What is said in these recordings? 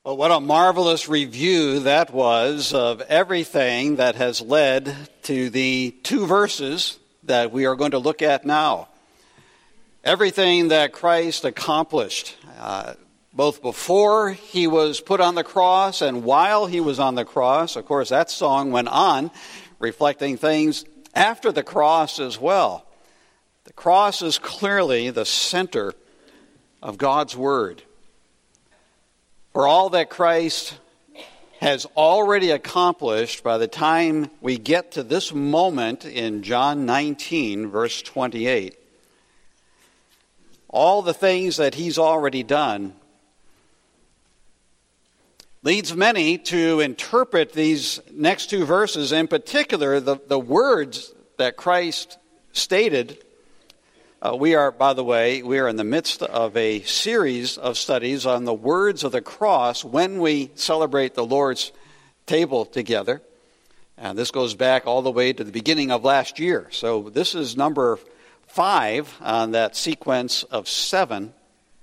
Well, what a marvelous review that was of everything that has led to the two verses that we are going to look at now. Everything that Christ accomplished, both before he was put on the cross and while he was on the cross. Of course, that song went on, reflecting things after the cross as well. The cross is clearly the center of God's Word. For all that Christ has already accomplished by the time we get to this moment in John 19, verse 28, all the things that he's already done leads many to interpret these next two verses, in particular the words that Christ stated. We are in the midst of a series of studies on the words of the cross when we celebrate the Lord's table together. And this goes back all the way to the beginning of last year. So this is number 5 on that sequence of 7.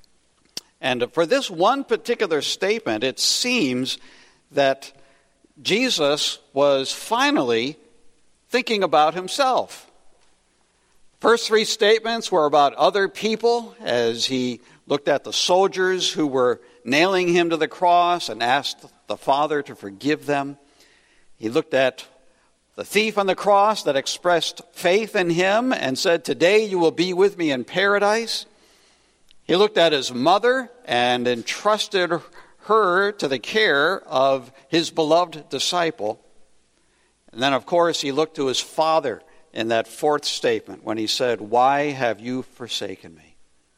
And for this one particular statement, it seems that Jesus was finally thinking about himself. First 3 statements were about other people as he looked at the soldiers who were nailing him to the cross and asked the Father to forgive them. He looked at the thief on the cross that expressed faith in him and said, "Today you will be with me in paradise." He looked at his mother and entrusted her to the care of his beloved disciple. And then, of course, he looked to his Father in that 4th statement when he said, "Why have you forsaken me?"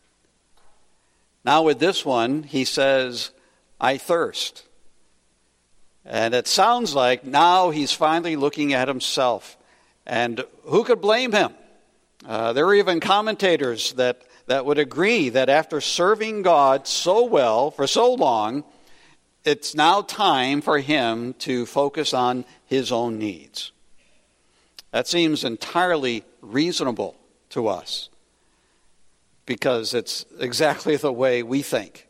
Now with this one, he says, "I thirst." And it sounds like now he's finally looking at himself. And who could blame him? There are even commentators that would agree that after serving God so well for so long, it's now time for him to focus on his own needs. That seems entirely reasonable to us because it's exactly the way we think.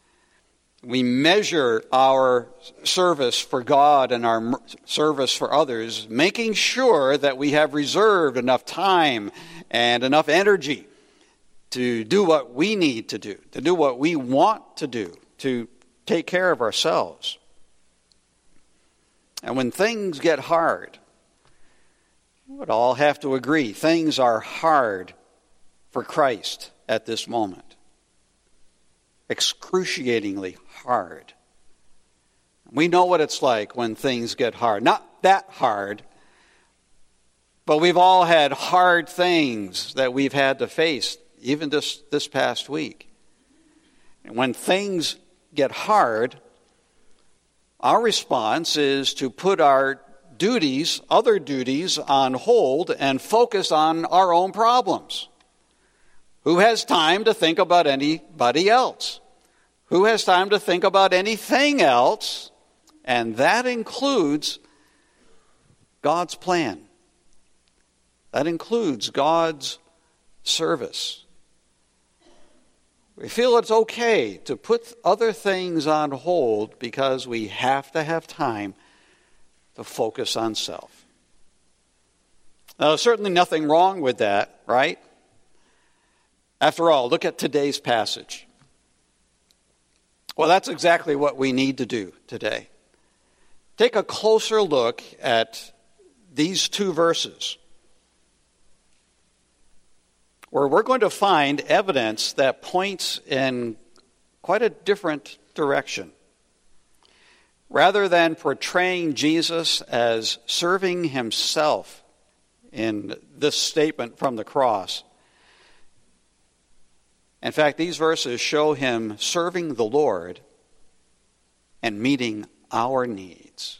We measure our service for God and our service for others, making sure that we have reserved enough time and enough energy to do what we need to do what we want to do, to take care of ourselves. And when things get hard, we would all have to agree, things are hard for Christ at this moment. Excruciatingly hard. We know what it's like when things get hard. Not that hard, but we've all had hard things that we've had to face, even this past week. And when things get hard, our response is to put our other duties on hold and focus on our own problems. Who has time to think about anybody else? Who has time to think about anything else? And that includes God's plan. That includes God's service. We feel it's okay to put other things on hold because we have to have time to focus on self. Now, there's certainly nothing wrong with that, right? After all, look at today's passage. Well, that's exactly what we need to do today. Take a closer look at these 2 verses, where we're going to find evidence that points in quite a different direction. Rather than portraying Jesus as serving himself in this statement from the cross, in fact, these verses show him serving the Lord and meeting our needs.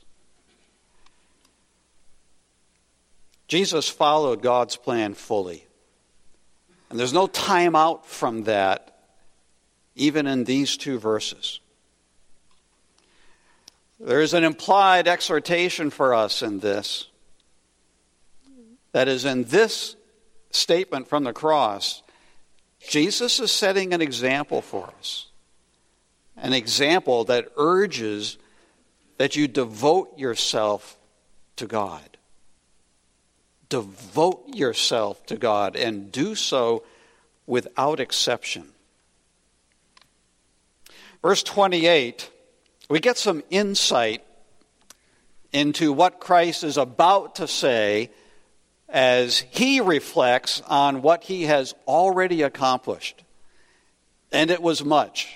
Jesus followed God's plan fully. And there's no time out from that, even in these 2 verses. There is an implied exhortation for us in this. That is, in this statement from the cross, Jesus is setting an example for us. an example that urges that you devote yourself to God. Devote yourself to God and do so without exception. Verse 28, we get some insight into what Christ is about to say as he reflects on what he has already accomplished. And it was much.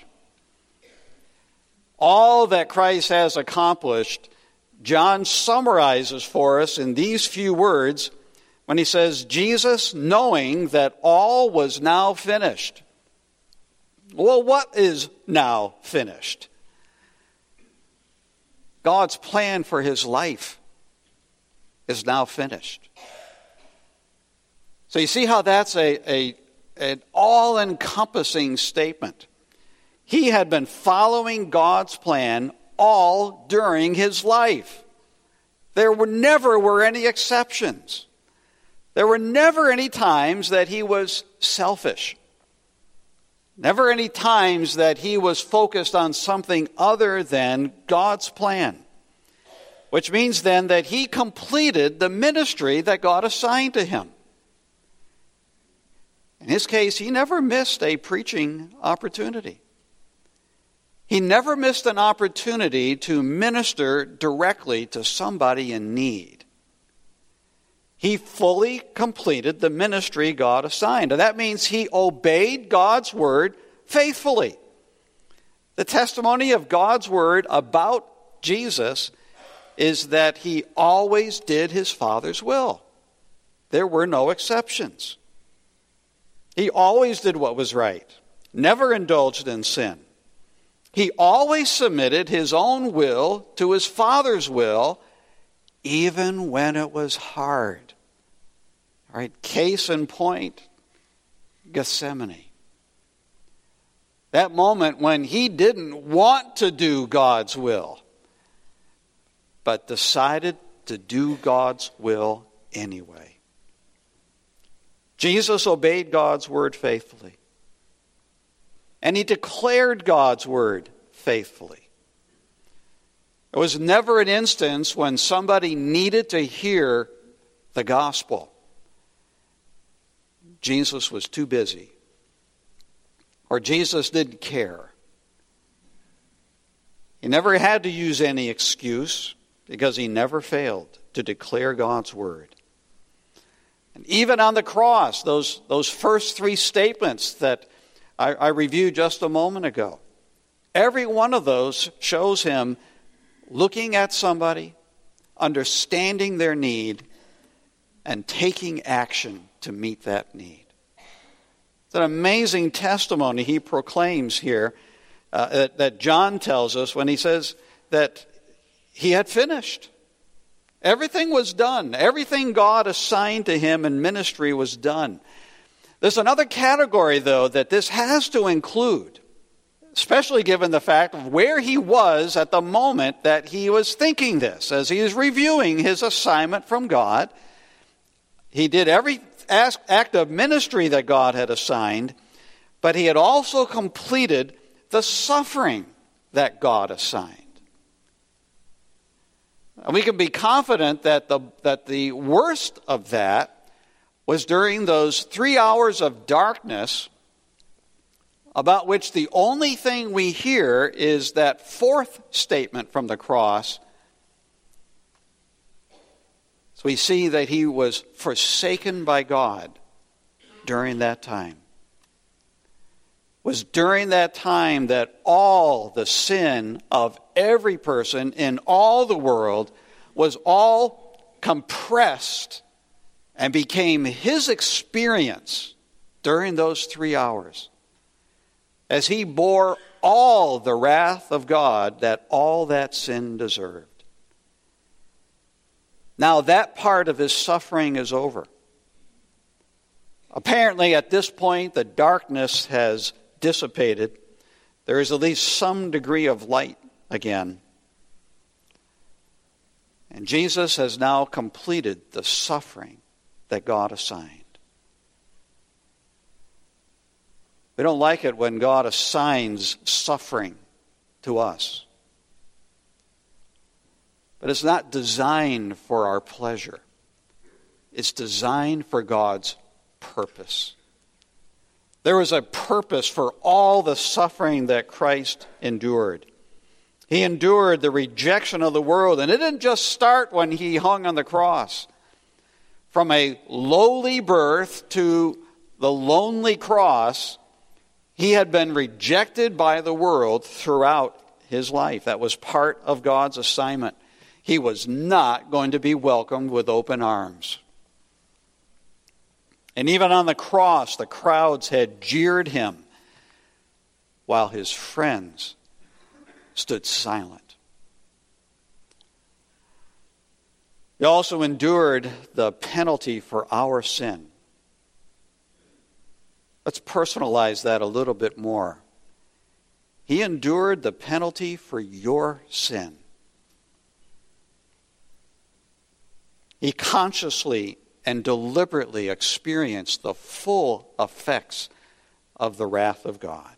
All that Christ has accomplished, John summarizes for us in these few words when he says, Jesus, knowing that all was now finished. Well, what is now finished? God's plan for his life is now finished. So you see how that's an all-encompassing statement. He had been following God's plan all during his life. There never were any exceptions. There were never any times that he was selfish. Never any times that he was focused on something other than God's plan. Which means then that he completed the ministry that God assigned to him. In his case, he never missed a preaching opportunity. He never missed an opportunity to minister directly to somebody in need. He fully completed the ministry God assigned. And that means he obeyed God's word faithfully. The testimony of God's word about Jesus is that he always did his Father's will. There were no exceptions. He always did what was right, never indulged in sin. He always submitted his own will to his Father's will, even when it was hard. All right, case in point, Gethsemane. That moment when he didn't want to do God's will, but decided to do God's will anyway. Jesus obeyed God's word faithfully. And he declared God's word faithfully. There was never an instance when somebody needed to hear the gospel. Jesus was too busy. Or Jesus didn't care. He never had to use any excuse because he never failed to declare God's word. And even on the cross, those first three statements that I reviewed just a moment ago, every one of those shows him looking at somebody, understanding their need, and taking action to meet that need. It's an amazing testimony he proclaims here that John tells us when he says that he had finished. Everything was done. Everything God assigned to him in ministry was done. There's another category, though, that this has to include, especially given the fact of where he was at the moment that he was thinking this. As he is reviewing his assignment from God, he did every act of ministry that God had assigned, but he had also completed the suffering that God assigned. And we can be confident that the worst of that was during those 3 hours of darkness, about which the only thing we hear is that fourth statement from the cross. So we see that he was forsaken by God during that time. It was during that time that all the sin of every person in all the world was all compressed and became his experience during those 3 hours, as he bore all the wrath of God that all that sin deserved. Now that part of his suffering is over. Apparently at this point the darkness has dissipated. There is at least some degree of light again. And Jesus has now completed the suffering that God assigned. We don't like it when God assigns suffering to us. But it's not designed for our pleasure. It's designed for God's purpose. There was a purpose for all the suffering that Christ endured. He endured the rejection of the world, and it didn't just start when he hung on the cross. From a lowly birth to the lonely cross, he had been rejected by the world throughout his life. That was part of God's assignment. He was not going to be welcomed with open arms. And even on the cross, the crowds had jeered him while his friends stood silent. He also endured the penalty for our sin. Let's personalize that a little bit more. He endured the penalty for your sin. He consciously and deliberately experienced the full effects of the wrath of God.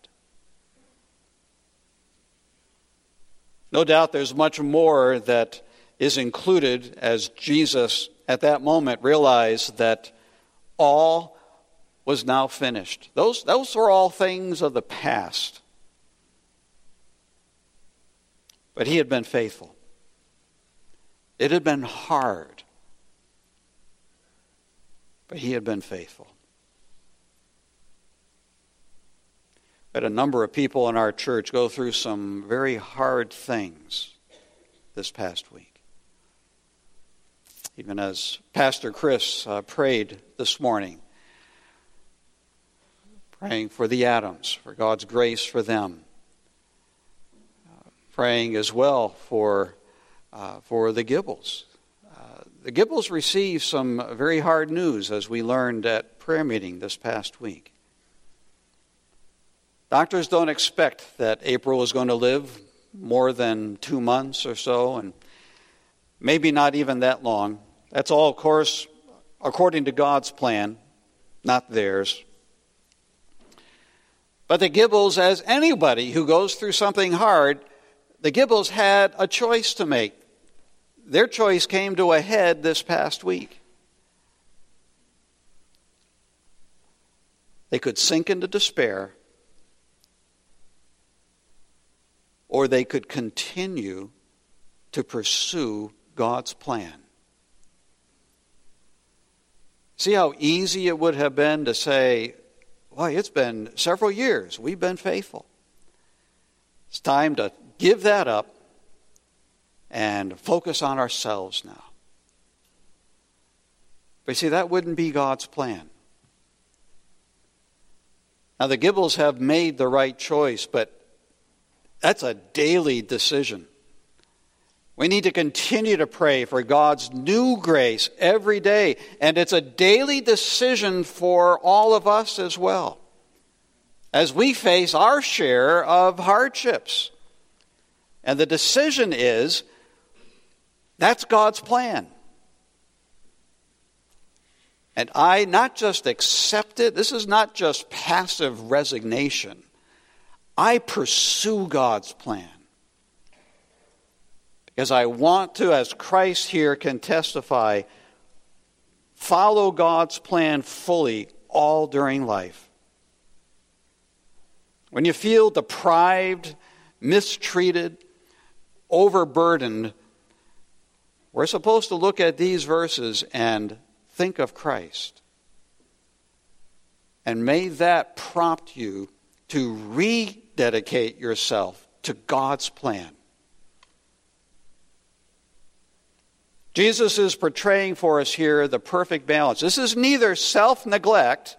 No doubt there's much more that is included as Jesus at that moment realized that all was now finished. Those were all things of the past. But he had been faithful. It had been hard. But he had been faithful. But a number of people in our church go through some very hard things this past week. Even as Pastor Chris prayed this morning, praying for the Adams, for God's grace for them. Praying as well for the Gibbles. The Gibbles received some very hard news, as we learned at prayer meeting this past week. Doctors don't expect that April is going to live more than 2 months or so, and maybe not even that long. That's all, of course, according to God's plan, not theirs. But the Gibbles, as anybody who goes through something hard, the Gibbles had a choice to make. Their choice came to a head this past week. They could sink into despair, or they could continue to pursue God's plan. See how easy it would have been to say, "Boy, it's been several years. We've been faithful. It's time to give that up and focus on ourselves now." But you see, that wouldn't be God's plan. Now, the Gibbles have made the right choice, but that's a daily decision. We need to continue to pray for God's new grace every day, and it's a daily decision for all of us as well, as we face our share of hardships. And the decision is, that's God's plan. And I not just accept it, this is not just passive resignation. I pursue God's plan. Because I want to, as Christ here can testify, follow God's plan fully all during life. When you feel deprived, mistreated, overburdened, we're supposed to look at these verses and think of Christ. And may that prompt you to rededicate yourself to God's plan. Jesus is portraying for us here the perfect balance. This is neither self-neglect,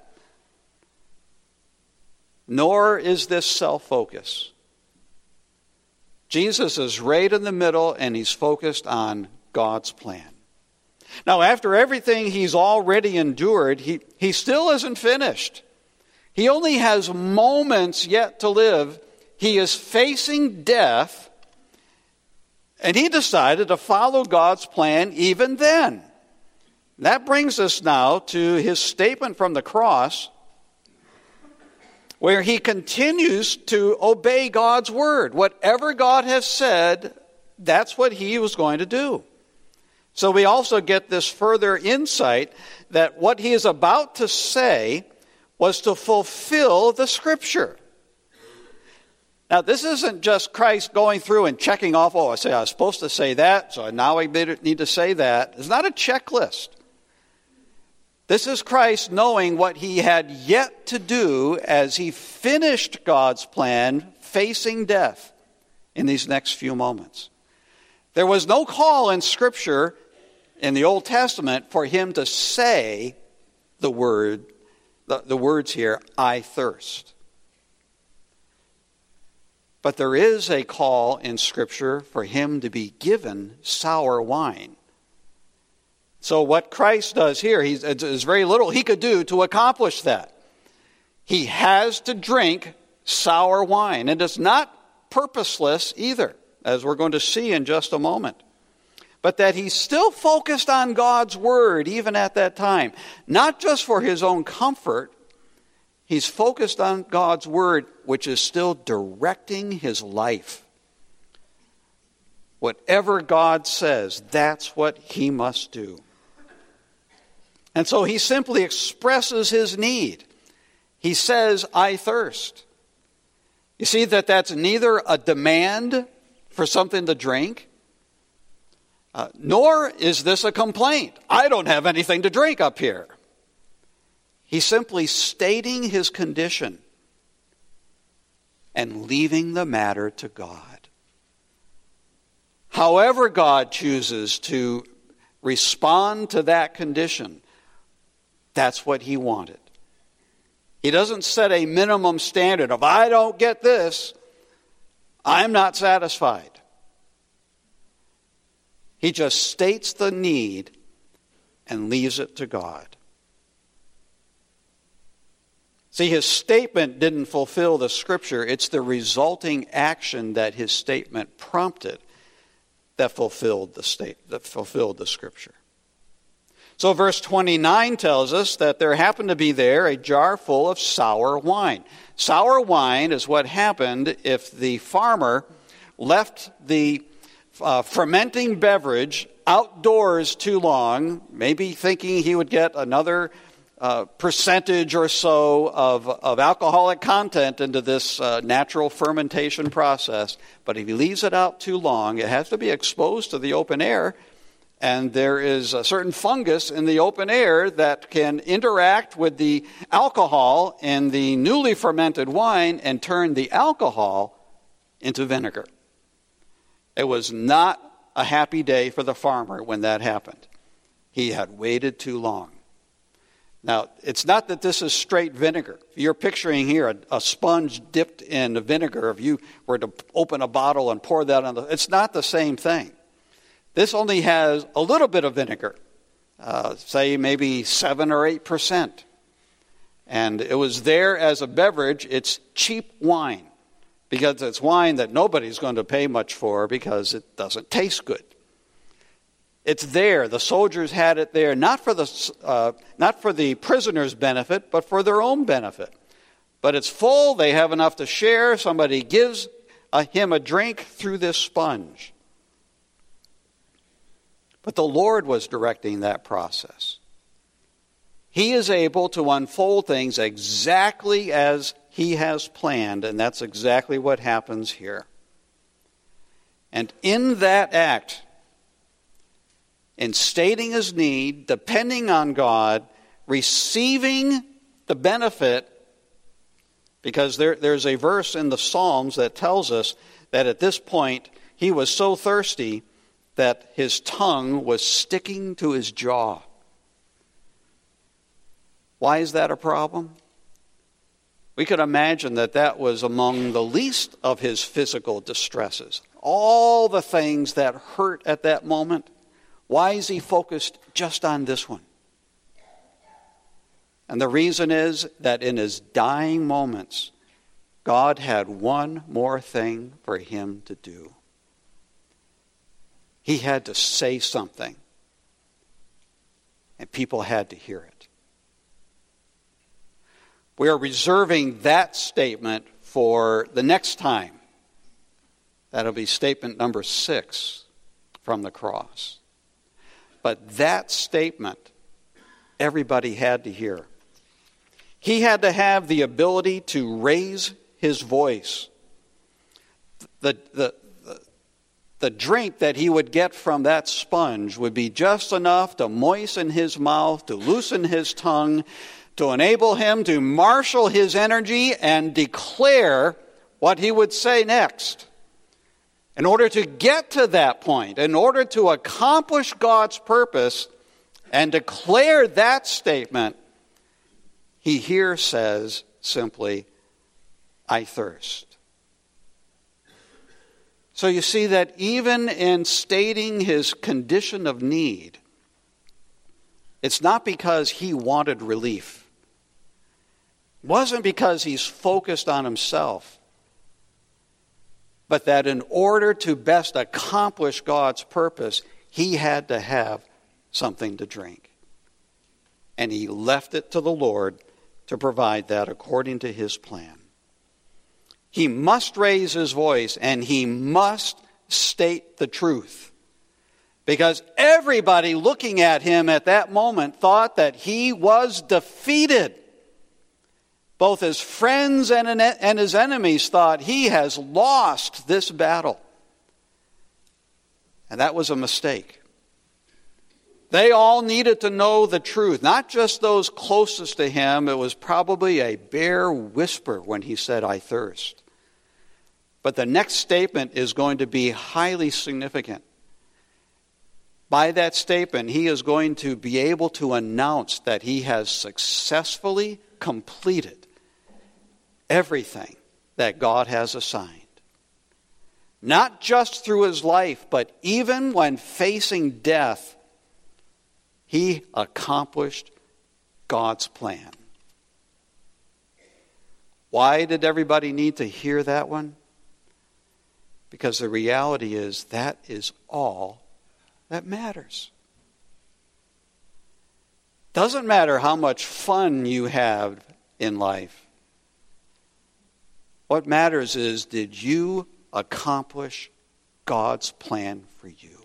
nor is this self-focus. Jesus is right in the middle, and he's focused on God's plan. Now, after everything he's already endured, he still isn't finished. He only has moments yet to live. He is facing death, and he decided to follow God's plan even then. That brings us now to his statement from the cross. where he continues to obey God's word. Whatever God has said, that's what he was going to do. So we also get this further insight that what he is about to say was to fulfill the Scripture. Now, this isn't just Christ going through and checking off, I was supposed to say that, so now I need to say that. It's not a checklist. This is Christ knowing what he had yet to do as he finished God's plan, facing death in these next few moments. There was no call in Scripture in the Old Testament for him to say the words here, I thirst. But there is a call in Scripture for him to be given sour wine. So what Christ does here, there's very little he could do to accomplish that. He has to drink sour wine. And it's not purposeless either, as we're going to see in just a moment. But that he's still focused on God's word even at that time. Not just for his own comfort. He's focused on God's word, which is still directing his life. Whatever God says, that's what he must do. And so he simply expresses his need. He says, I thirst. You see that's neither a demand for something to drink, nor is this a complaint. I don't have anything to drink up here. He's simply stating his condition and leaving the matter to God. However God chooses to respond to that condition, that's what he wanted. He doesn't set a minimum standard of, I don't get this, I'm not satisfied. He just states the need and leaves it to God. See, his statement didn't fulfill the Scripture. It's the resulting action that his statement prompted that fulfilled the Scripture. So verse 29 tells us that there happened to be there a jar full of sour wine. Sour wine is what happened if the farmer left the fermenting beverage outdoors too long, maybe thinking he would get another percentage or so of alcoholic content into this natural fermentation process. But if he leaves it out too long, it has to be exposed to the open air. And there is a certain fungus in the open air that can interact with the alcohol in the newly fermented wine and turn the alcohol into vinegar. It was not a happy day for the farmer when that happened. He had waited too long. Now, it's not that this is straight vinegar. You're picturing here a sponge dipped in vinegar. If you were to open a bottle and pour that on it's not the same thing. This only has a little bit of vinegar, say maybe 7 or 8%. And it was there as a beverage. It's cheap wine because it's wine that nobody's going to pay much for because it doesn't taste good. It's there. The soldiers had it there, not for the prisoners' benefit, but for their own benefit. But it's full. They have enough to share. Somebody gives him a drink through this sponge. But the Lord was directing that process. He is able to unfold things exactly as he has planned, and that's exactly what happens here. And in that act, in stating his need, depending on God, receiving the benefit, because there's a verse in the Psalms that tells us that at this point he was so thirsty that his tongue was sticking to his jaw. Why is that a problem? We could imagine that was among the least of his physical distresses. All the things that hurt at that moment. Why is he focused just on this one? And the reason is that in his dying moments, God had one more thing for him to do. He had to say something, and people had to hear it. We are reserving that statement for the next time. That'll be statement number 6 from the cross. But that statement, everybody had to hear. He had to have the ability to raise his voice. The drink that he would get from that sponge would be just enough to moisten his mouth, to loosen his tongue, to enable him to marshal his energy and declare what he would say next. In order to get to that point, in order to accomplish God's purpose and declare that statement, he here says simply, I thirst. So you see that even in stating his condition of need, it's not because he wanted relief. It wasn't because he's focused on himself. But that in order to best accomplish God's purpose, he had to have something to drink. And he left it to the Lord to provide that according to his plan. He must raise his voice and he must state the truth. Because everybody looking at him at that moment thought that he was defeated. Both his friends and his enemies thought he has lost this battle. And that was a mistake. They all needed to know the truth, not just those closest to him. It was probably a bare whisper when he said, I thirst. But the next statement is going to be highly significant. By that statement, he is going to be able to announce that he has successfully completed everything that God has assigned. Not just through his life, but even when facing death, he accomplished God's plan. Why did everybody need to hear that one? Because the reality is that is all that matters. Doesn't matter how much fun you have in life. What matters is, did you accomplish God's plan for you?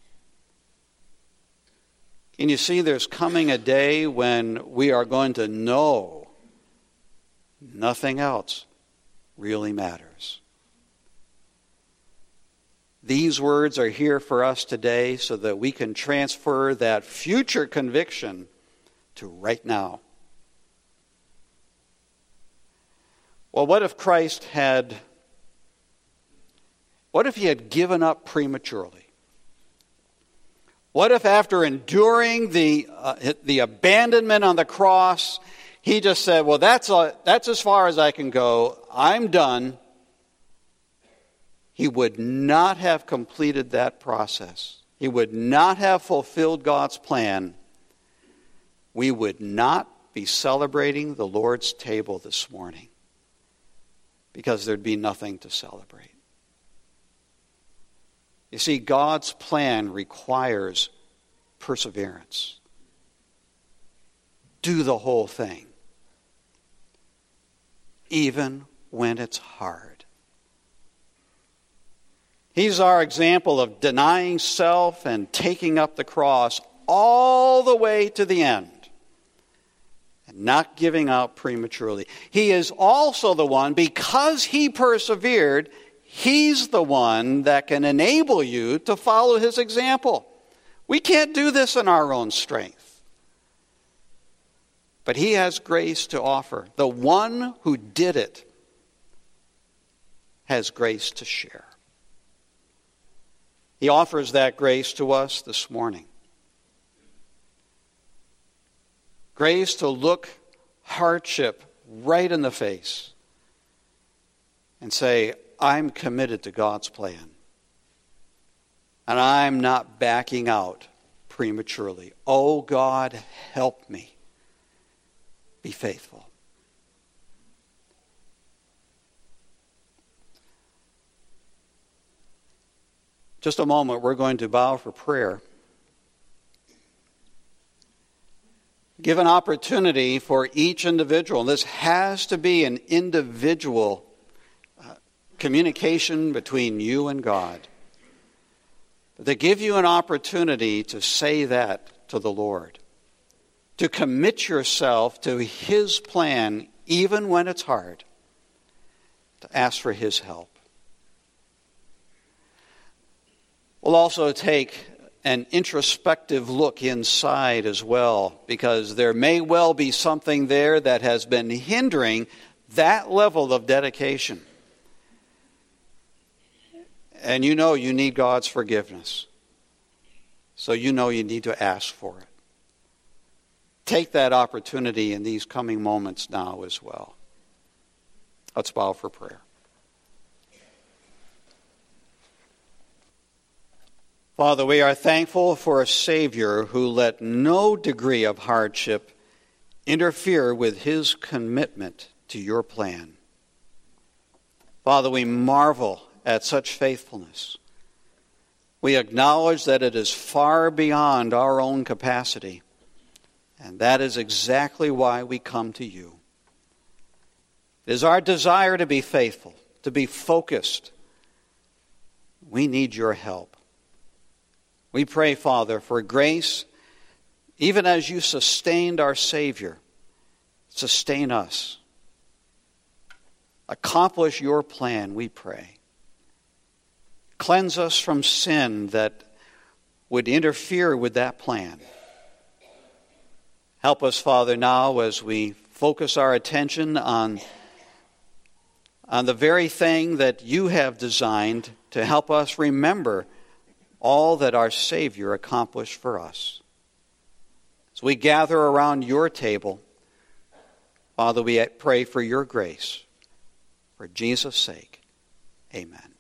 And you see, there's coming a day when we are going to know nothing else really matters. These words are here for us today so that we can transfer that future conviction to right now. Well, what if he had given up prematurely? What if after enduring the abandonment on the cross, he just said, well, that's as far as I can go. I'm done. He would not have completed that process. He would not have fulfilled God's plan. We would not be celebrating the Lord's table this morning, because there'd be nothing to celebrate. You see, God's plan requires perseverance. Do the whole thing, even when it's hard. He's our example of denying self and taking up the cross all the way to the end. Not giving out prematurely. He is also the one, because he persevered, he's the one that can enable you to follow his example. We can't do this in our own strength. But he has grace to offer. The one who did it has grace to share. He offers that grace to us this morning. Grace to look hardship right in the face and say, I'm committed to God's plan. And I'm not backing out prematurely. Oh, God, help me be faithful. Just a moment, we're going to bow for prayer. Give an opportunity for each individual. This has to be an individual communication between you and God. But they give you an opportunity to say that to the Lord, to commit yourself to His plan even when it's hard, to ask for His help. We'll also take an introspective look inside as well, because there may well be something there that has been hindering that level of dedication. And you know you need God's forgiveness. So you know you need to ask for it. Take that opportunity in these coming moments now as well. Let's bow for prayer. Father, we are thankful for a Savior who let no degree of hardship interfere with His commitment to your plan. Father, we marvel at such faithfulness. We acknowledge that it is far beyond our own capacity, and that is exactly why we come to you. It is our desire to be faithful, to be focused. We need your help. We pray, Father, for grace, even as you sustained our Savior, sustain us. Accomplish your plan, we pray. Cleanse us from sin that would interfere with that plan. Help us, Father, now as we focus our attention on the very thing that you have designed to help us remember all that our Savior accomplished for us. As we gather around your table, Father, we pray for your grace. For Jesus' sake, amen.